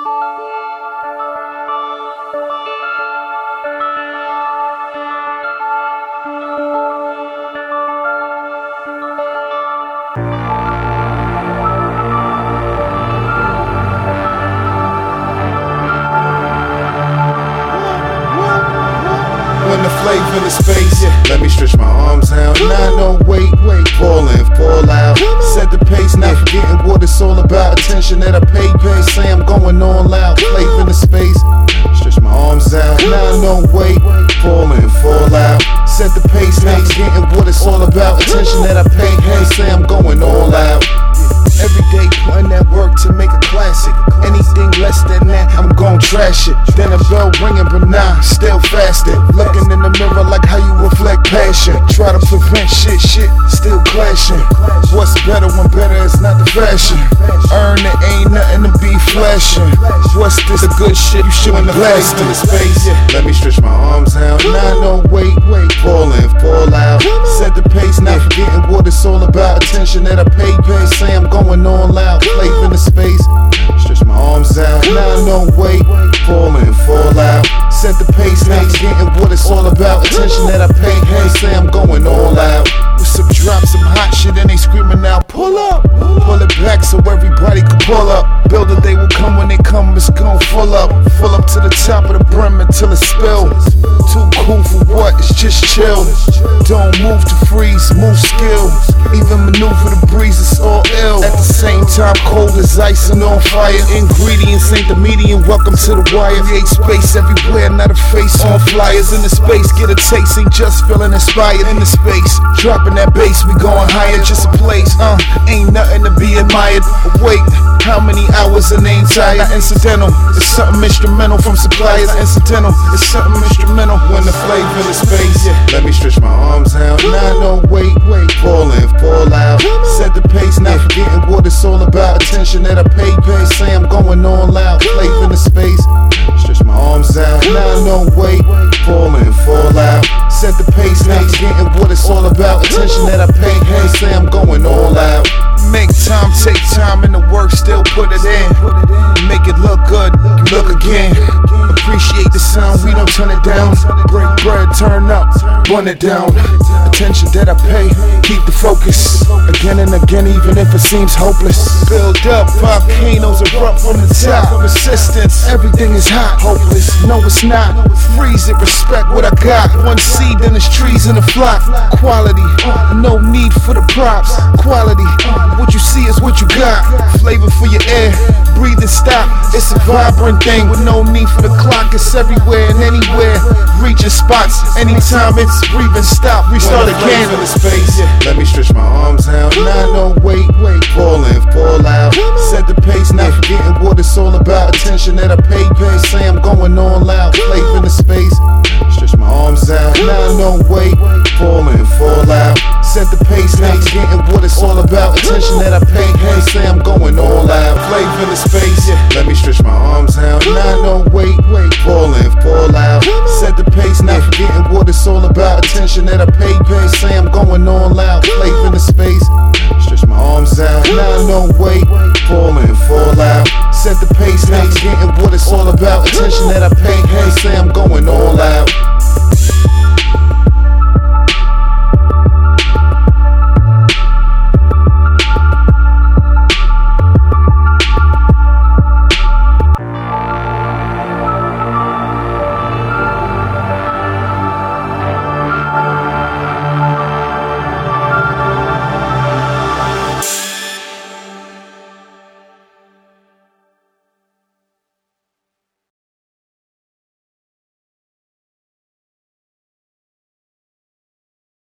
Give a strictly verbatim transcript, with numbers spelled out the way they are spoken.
When the flavor in the space, yeah. Let me stretch my arms out. Nah, no wait, wait. Fall in, fall out. Set the pace, not forgetting what it's all about. Attention that I pay, pay. Say I'm going on loud. Flavor in the space. Stretch my arms out. Nah, no wait. Fall in, fall out. Set the pace, not forgetting what it's all about. Attention that I pay, pay. Say I'm going all out. Every day putting that work to make a classic. Anything less than that, I'm gon' trash it. Then a bell ringing, but nah, still fasted. Looking in the mirror like how you reflect passion. Try to prevent shit, shit still clashing. What's better when better is not the fashion? Earn it, ain't nothing to be flashing. What's this, the good shit you shouldn't blast in the space? Let me stretch my arms out. Nah, no wait, wait. Fall in, fall out. Set the pace, not forgetting what it's all about. Attention that I pay, pay. Say I'm going on loud. Flavor in the space. Stretch my arms out. Nah, no wait. Fall in, fall out. Set the pace, not forgetting what it's all about. Attention that I pay, hey, say I'm going all out. With some drops, some hot shit, and they screaming out, pull up. Pull it back so everybody can pull up. Build it, they will come when they come, it's gon' full up. Full up to the top of the brim until it's spilled. Too cool for what, it's just chill. Don't move to freeze, move skill. Even maneuver the breeze, it's all ill. At the same time, cold as ice and on fire. Ingredients ain't the medium, welcome to the wire. Create space everywhere, not a face on flyers. In the space, get a taste, ain't just feeling inspired. In the space, dropping that bass, we going higher. Just a place, uh, ain't nothing to be admired. But wait, how many hours and ain't tired? Not incidental, it's something instrumental from suppliers. Incidental, it's something instrumental. When the flavor in the space, yeah. Let me stretch my arms out. Nah, no wait, wait. Fall in, fall out. Set the pace, not forgetting what it's all about. Attention that I pay, pay. Say I'm going on loud. Flavor in the space. Stretch my arms out. Nah, no wait. Fall in, fall out. Set the pace, not forgetting what it's all about. Attention that I pay, pay. Say I'm going all out. Make time, take time, and the work, still put it in. Make it look good, look again. Appreciate the sound, we don't turn it down. Break bread, turn up, run it down. Attention that I pay, keep the focus. Again and again, even if it seems hopeless. Build up, volcanoes erupt from the top. Resistance, everything is hot. Hopeless, no it's not. Freeze it, respect what I got. One seed, then it's trees in the flock. Quality, no need for the props. Quality, what you see is what you got. Flavor for your air, breathe and stop. It's a vibrant thing with no need for the clock. It's everywhere and anywhere. Reaching spots, anytime it's breathe and stop. Restart again. In the space, yeah. Let me stretch my arms out. Nah, no wait, wait. Fall in, fall out. Set the pace, not forgetting what it's all about. Attention that I pay, pay. Say I'm going on loud. Flavor in the space. Stretch my arms out. Nah, no wait. Fall in, fall out. Set the pace, not forgetting what it's all about. Attention that I pay, pay. Say I'm going all out. Flavor in the space, yeah. Let me stretch my arms out. Nah, no wait, wait. Fall in, fall out. Set the pace, not forgetting what it's all about. Attention that I pay, pay. Say I'm going on loud. Flavor in the space. Stretch my arms out. Nah, no wait. Fall in, fall out. Set the pace, not forgetting what it's all about. Attention that I pay, pay. Say I'm going all out.